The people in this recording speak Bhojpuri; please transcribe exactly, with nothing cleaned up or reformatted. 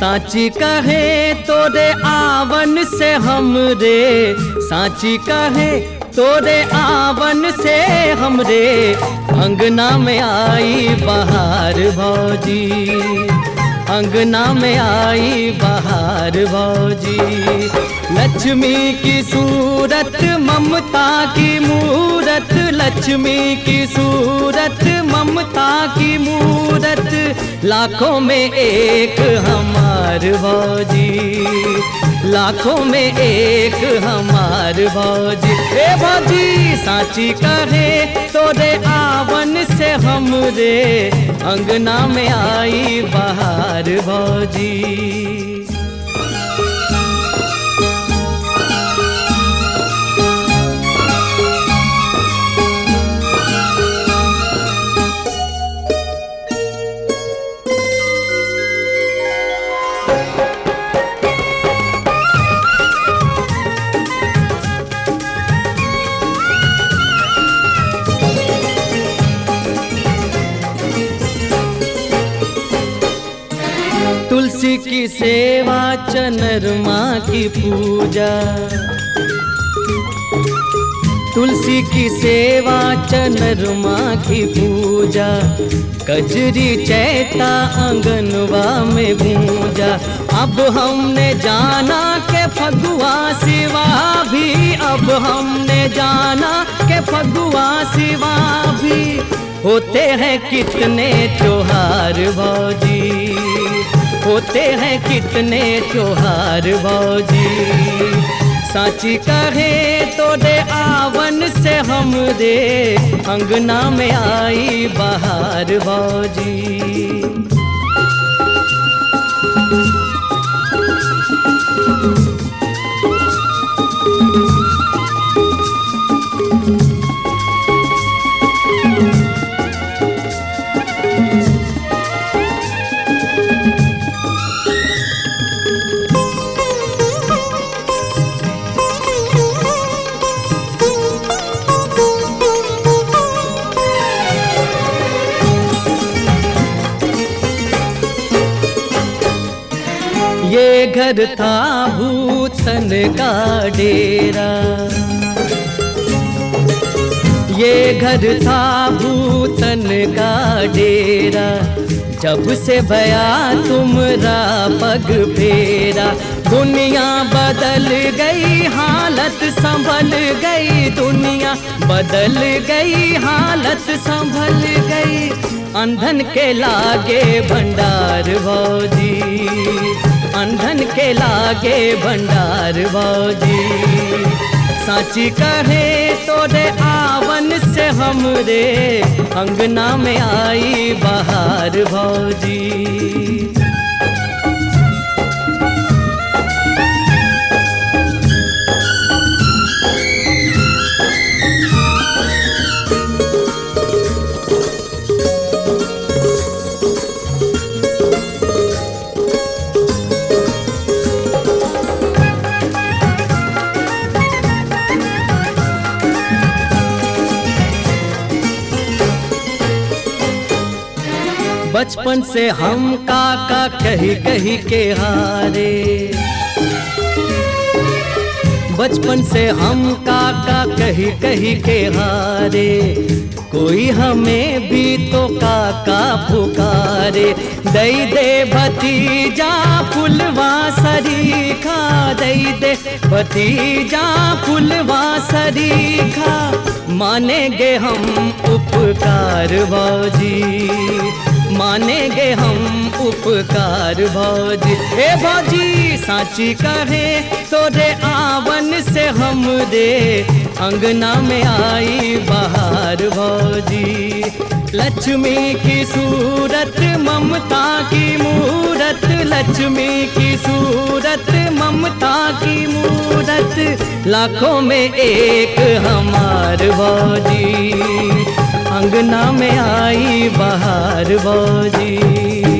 साची कहे तोरे आवन से हमरे, साची कहे तोरे आवन से हमरे अंगना में आई बहार भौजी, अंगना में आई बहार भौजी। लक्ष्मी की सूरत ममता की मूरत, लक्ष्मी की सूरत ममता की मूरत, लाखों में एक हमार भौजी, लाखों में एक हमार भौजी। ए भौजी साची कहे तोरे आवन से हमरे अंगना में आई बहार भौजी। तुलसी की सेवा चनरमा की पूजा, तुलसी की सेवा चनरमा की पूजा, कजरी चैता आंगनवा में गूंजा। अब हमने जाना के फगुआ सिवा भी, अब हमने जाना के फगुआ सिवा भी होते हैं कितने त्योहार भौजी, होते हैं कितने त्योहार भौजी। साची कहे तोरे आवन से हमरे अंगना में आई बहार भौजी। ये घर था भूतन का डेरा, ये घर था भूतन का डेरा, जब से भया तुमरा पग फेरा। दुनिया बदल गई हालत संभल गई, दुनिया बदल गई हालत संभल गई। अंधन के लागे भंडार भौजी, अंधन के लागे भंडार भौजी। साची कहे तोरे आवन से हमरे अंगना में आई बहार भौजी। बचपन से हम काका कही कही के हारे, बचपन से हम काका कही कही के हारे। कोई हमें भी तो काका पुकारे, दई दे भतीजा फुलवा सरीखा, दई दे भतीजा फुलवा सरीखा। मानेंगे हम उपकार भौजी, मानेंगे हम उपकार भौजी। हे भौजी साची कहे तोरे आवन से हमरे अंगना में आई बहार भौजी। लक्ष्मी की सूरत ममता की मूरत, लक्ष्मी की सूरत ममता की मूरत, लाखों में एक हमार भौजी। अंगना में आई बहार भौजी।